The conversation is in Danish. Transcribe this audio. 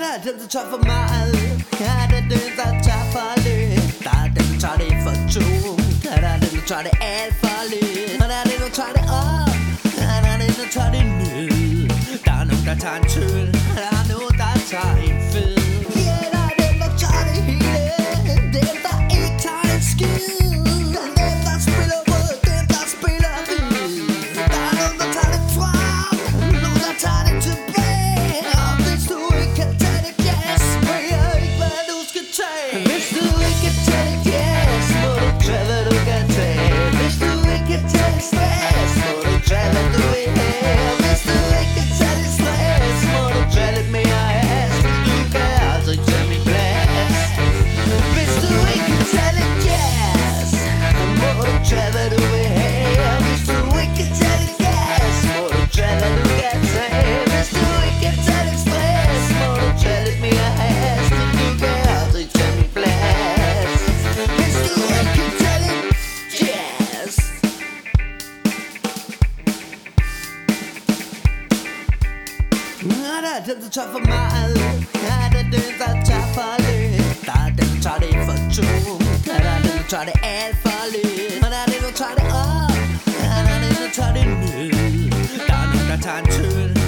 er dem, der tager for meget. Er der dem, der tager for lidt. Der er dem, der tager det for tungt. Er der dem, der tager det alt for lidt. Og der er dem, der tager det op. Er der dem, der tager det ned. Der er nogen, der tager en tøl. Der er nogen, der tager en fed. Ja, der er dem, der tager det hele. Dem, der ikke tager en skid. Der er dem, der spiller rød. Dem, der spiller hvid. Der er nogen, der tager det frem. Nogen, der tager det tilbage. Og hvis du ikke kan tage det jazz, ved jeg ikke, hvad du skal tage. Hvis du ikke kan tage det jazz, må du tage, hvad du kan tage. Hvis du ikke kan tage det stress, må du tage, hvad du vil have. Hvis du ikke kan tage det stress, må du tage lidt mere has. Du kan aldrig tage min plads. Hvis du ikke kan tage det jazz, må du tage, hvad du vil have. Hvis du ikke kan tage det gas, må du tage, hvad du kan tage. Hvis du ikke kan tage det stress, må du tage lidt mere has. Du kan aldrig tage min plads. Hvis du ikke kan tage det jazz. Der er dem, der tager for meget. Er der dem, der tager for lidt. Der er dem, der tager det for tungt. Er der dem, der tager det alt for lidt. Og der er dem, der tager det op. Er der dem, der tager det ned. Der er nogen, der tager en tøl.